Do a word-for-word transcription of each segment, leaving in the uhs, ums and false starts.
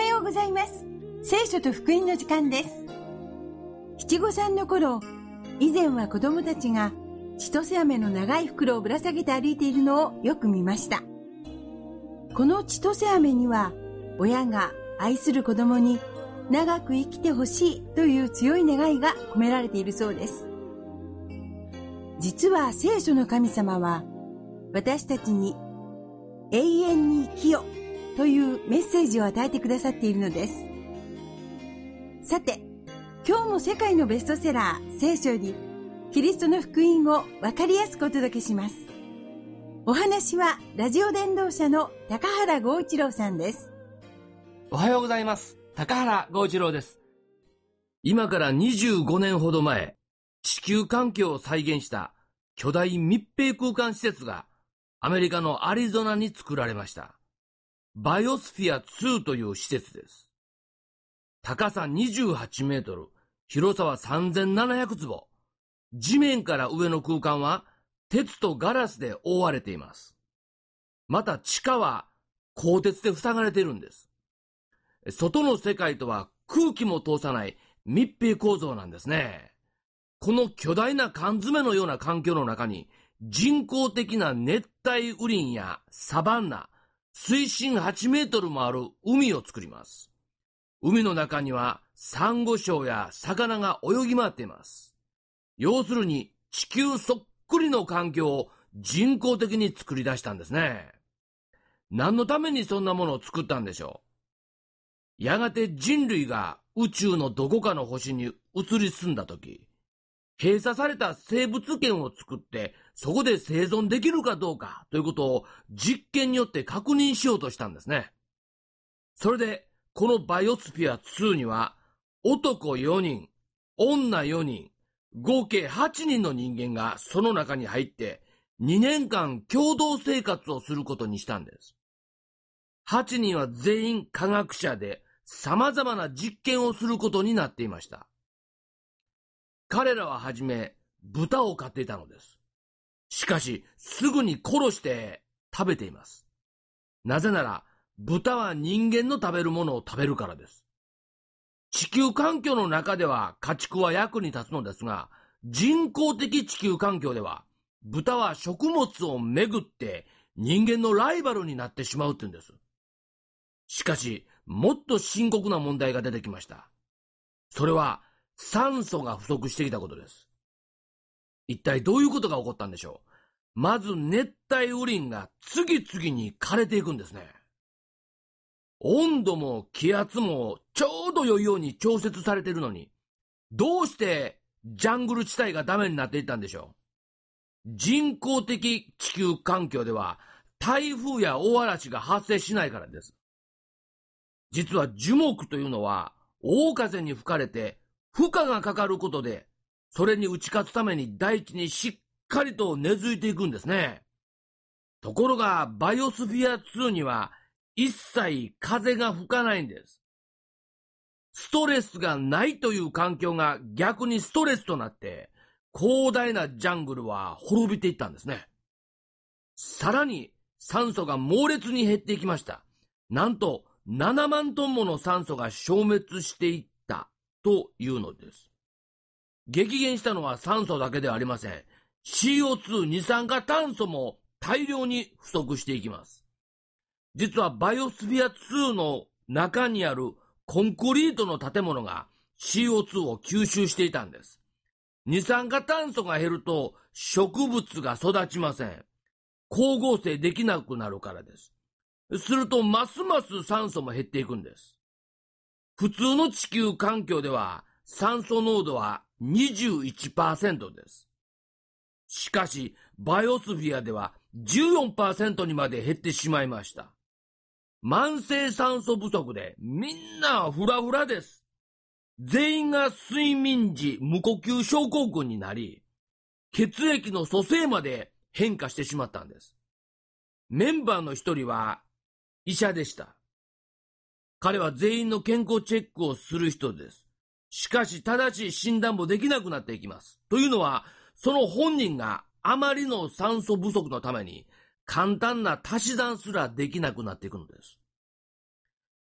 ようございます。聖書と福音の時間です。七五三の頃、以前は子供たちが千歳飴の長い袋をぶら下げて歩いているのをよく見ました。この千歳飴には、親が愛する子供に長く生きてほしいという強い願いが込められているそうです。実は聖書の神様は、私たちに永遠に生きよというメッセージを与えてくださっているのです。さて、今日も世界のベストセラー聖書よりキリストの福音をわかりやすくお届けします。お話はラジオ伝道者の高原剛一郎さんです。 おはようございます。高原剛一郎です。今からにじゅうごねんほど前、地球環境を再現した巨大密閉空間施設がアメリカのアリゾナに作られました。バイオスフィアツーという施設です。高さにじゅうはちメートル、広さはさんぜんななひゃくつぼ。地面から上の空間は鉄とガラスで覆われています。また地下は鋼鉄で塞がれているんです。外の世界とは空気も通さない密閉構造なんですね。この巨大な缶詰のような環境の中に人工的な熱帯雨林やサバンナ、水深はちメートルもある海を作ります。海の中にはサンゴ礁や魚が泳ぎ回っています。要するに地球そっくりの環境を人工的に作り出したんですね。何のためにそんなものを作ったんでしょう。やがて人類が宇宙のどこかの星に移り住んだとき、閉鎖された生物圏を作ってそこで生存できるかどうかということを実験によって確認しようとしたんですね。それでこのバイオスフィアツーには男よにん、女よにん、合計はちにんの人間がその中に入ってにねんかん共同生活をすることにしたんです。はちにんは全員科学者で様々な実験をすることになっていました。彼らははじめ豚を飼っていたのです。しかしすぐに殺して食べています。なぜなら豚は人間の食べるものを食べるからです。地球環境の中では家畜は役に立つのですが、人工的地球環境では豚は食物をめぐって人間のライバルになってしまうって言うんです。しかしもっと深刻な問題が出てきました。それは酸素が不足してきたことです。一体どういうことが起こったんでしょう。まず熱帯雨林が次々に枯れていくんですね。温度も気圧もちょうど良いように調節されているのに、どうしてジャングル地帯がダメになっていったんでしょう。人工的地球環境では台風や大嵐が発生しないからです。実は樹木というのは大風に吹かれて負荷がかかることで、それに打ち勝つために大地にしっかりと根付いていくんですね。ところがバイオスフィアツーには一切風が吹かないんです。ストレスがないという環境が逆にストレスとなって、広大なジャングルは滅びていったんですね。さらに酸素が猛烈に減っていきました。なんとななまんトンもの酸素が消滅していったというのです。激減したのは酸素だけではありません。シーオーツー 二酸化炭素も大量に不足していきます。実はバイオスフィアツーの中にあるコンクリートの建物が シーオーツー を吸収していたんです。二酸化炭素が減ると植物が育ちません。光合成できなくなるからです。するとますます酸素も減っていくんです。普通の地球環境では酸素濃度は にじゅういちパーセント です。しかしバイオスフィアでは じゅうよんパーセント にまで減ってしまいました。慢性酸素不足でみんなフラフラです。全員が睡眠時無呼吸症候群になり、血液の組成まで変化してしまったんです。メンバーの一人は医者でした。彼は全員の健康チェックをする人です。しかし正しい診断もできなくなっていきます。というのは、その本人があまりの酸素不足のために簡単な足し算すらできなくなっていくのです。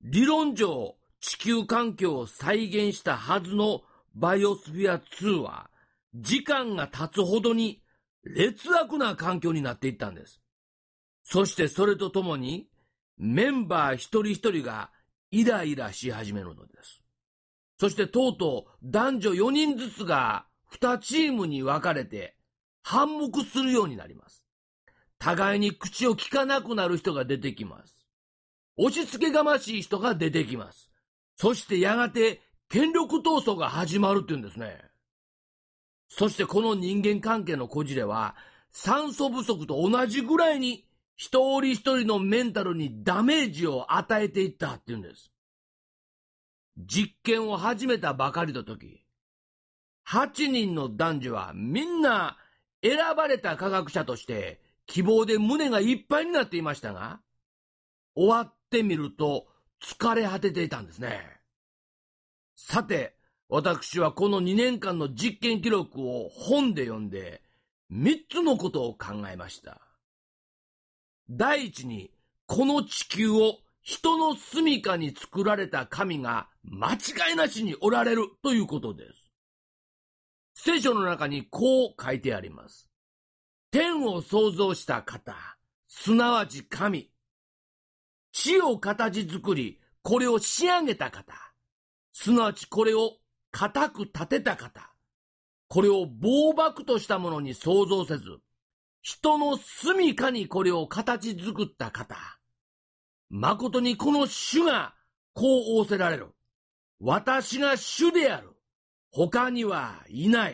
理論上地球環境を再現したはずのバイオスフィアツーは、時間が経つほどに劣悪な環境になっていったんです。そしてそれとともに、メンバー一人一人がイライラし始めるのです。そしてとうとう男女よにんずつがにチームに分かれて反目するようになります。互いに口を聞かなくなる人が出てきます。押し付けがましい人が出てきます。そしてやがて権力闘争が始まるっていうんですね。そしてこの人間関係のこじれは、酸素不足と同じぐらいに一人一人のメンタルにダメージを与えていったっていうんです。実験を始めたばかりの時、はちにんの男女はみんな選ばれた科学者として希望で胸がいっぱいになっていましたが、終わってみると疲れ果てていたんですね。さて、私はこのにねんかんの実験記録を本で読んでみっつのことを考えました。第一に、この地球を人の住処に作られた神が間違いなしにおられるということです。聖書の中にこう書いてあります。天を創造した方、すなわち神。地を形作り、これを仕上げた方。すなわちこれを固く立てた方。これを暴漠としたものに創造せず、人の住処にこれを形作った方。誠にこの主がこう仰せられる。私が主である。他にはいない。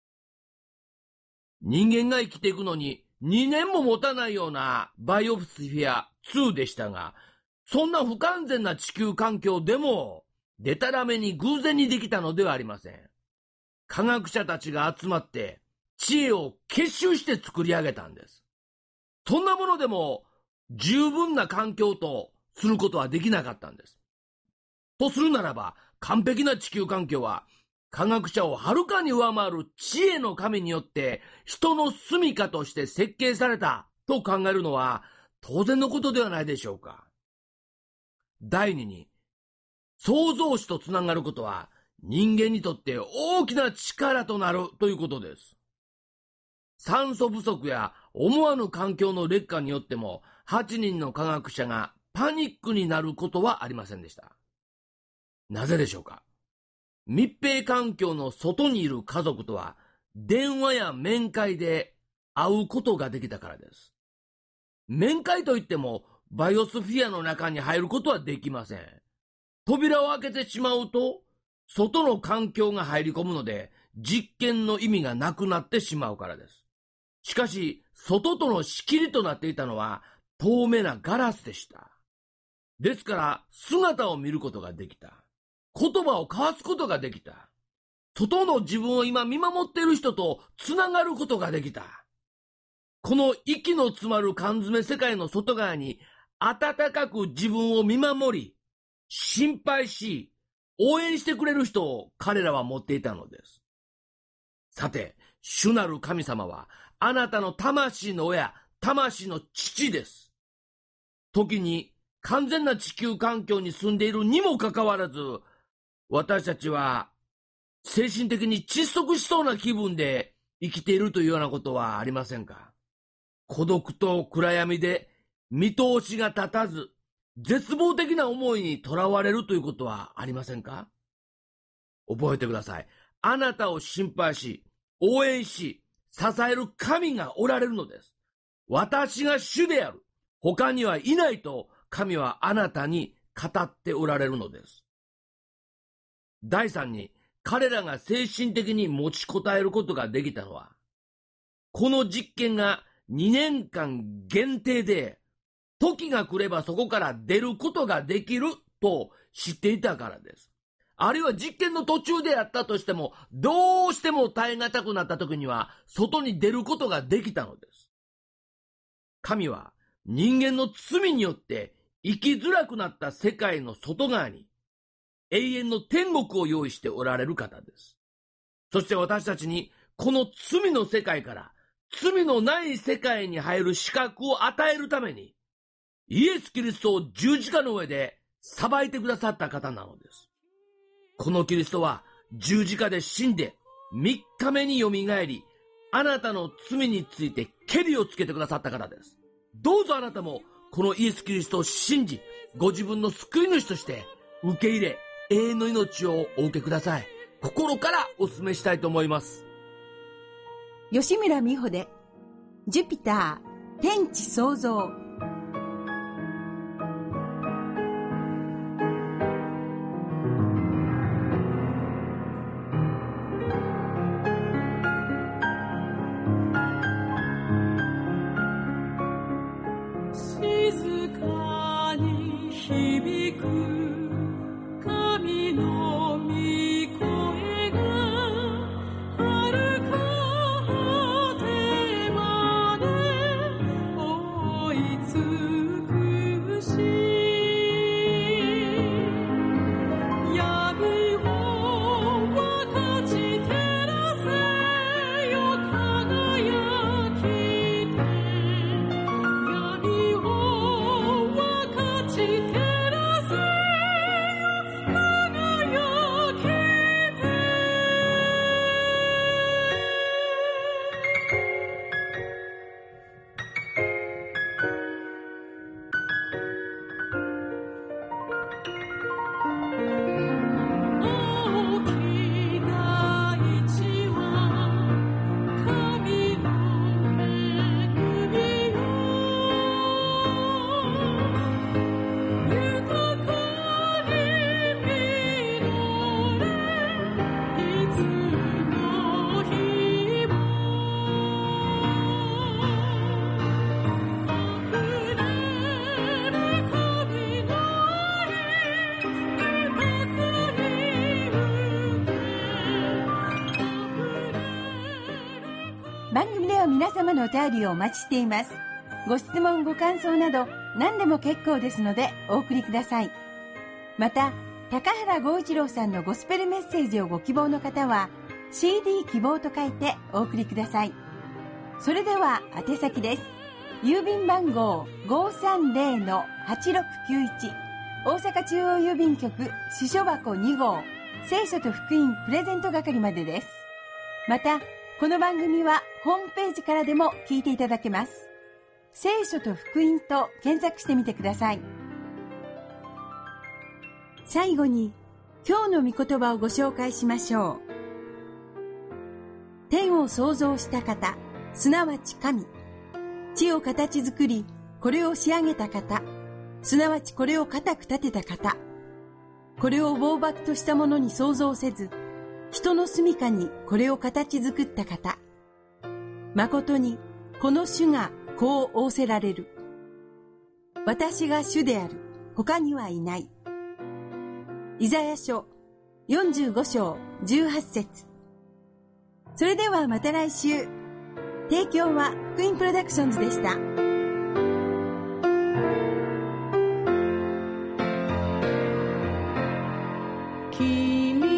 人間が生きていくのににねんも持たないようなバイオスフィアツーでしたが、そんな不完全な地球環境でも、でたらめに偶然にできたのではありません。科学者たちが集まって知恵を結集して作り上げたんです。そんなものでも十分な環境とすることはできなかったんです。とするならば、完璧な地球環境は科学者をはるかに上回る知恵の神によって人の住処として設計されたと考えるのは当然のことではないでしょうか。第二に、創造主とつながることは人間にとって大きな力となるということです。酸素不足や思わぬ環境の劣化によってもはちにんの科学者がパニックになることはありませんでした。なぜでしょうか。密閉環境の外にいる家族とは電話や面会で会うことができたからです。面会といってもバイオスフィアの中に入ることはできません。扉を開けてしまうと外の環境が入り込むので実験の意味がなくなってしまうからです。しかし外との仕切りとなっていたのは透明なガラスでした。ですから姿を見ることができた。言葉を交わすことができた。外の自分を今見守っている人とつながることができた。この息の詰まる缶詰世界の外側に温かく自分を見守り、心配し、応援してくれる人を彼らは持っていたのです。さて、主なる神様はあなたの魂の親、魂の父です。時に完全な地球環境に住んでいるにもかかわらず、私たちは精神的に窒息しそうな気分で生きているというようなことはありませんか。孤独と暗闇で見通しが立たず、絶望的な思いにとらわれるということはありませんか。覚えてください。あなたを心配し、応援し、支える神がおられるのです。私が主である。他にはいないと神はあなたに語っておられるのです。第三に、彼らが精神的に持ちこたえることができたのは、この実験がにねんかん限定で、時が来ればそこから出ることができると知っていたからです。あるいは実験の途中であったとしても、どうしても耐え難くなった時には、外に出ることができたのです。神は人間の罪によって生きづらくなった世界の外側に、永遠の天国を用意しておられる方です。そして私たちにこの罪の世界から罪のない世界に入る資格を与えるために、イエス・キリストを十字架の上で裁いてくださった方なのです。このキリストは十字架で死んで三日目によみがえり、あなたの罪についてケリをつけてくださった方です。どうぞあなたもこのイエス・キリストを信じ、ご自分の救い主として受け入れ、永遠の命をお受けください。心からお勧めしたいと思います。 吉村美穂でジュピター天地創造。 静かに響く神の御声が遥か果てまで追い尽くし、闇を分かち照らせよ輝きて、闇を分かち照らせよ輝きて。大きな大地は神の恵みよ、豊かに実れ、いつの日も溢れる神の愛、豊かに受け、 番組では皆様のお便りをお待ちしています。ご質問ご感想など何でも結構ですのでお送りください。また高原剛一郎さんのゴスペルメッセージをご希望の方は シーディー 希望と書いてお送りください。それでは宛先です。郵便番号 ごーさんぜろのはちろくきゅういち、 大阪中央郵便局支所箱に号、聖書と福音プレゼント係までです。またこの番組はホームページからでも聞いていただけます。聖書と福音と検索してみてください。最後に今日の御言葉をご紹介しましょう。天を創造した方、すなわち神。地を形作り、これを仕上げた方、すなわちこれを固く立てた方。これを暴漠としたものに創造せず、人の住処にこれを形作った方。誠にこの主がこう仰せられる。私が主である。他にはいない。イザヤ書よんじゅうご章じゅうはち節。それではまた来週。提供は福音プロダクションズでした。君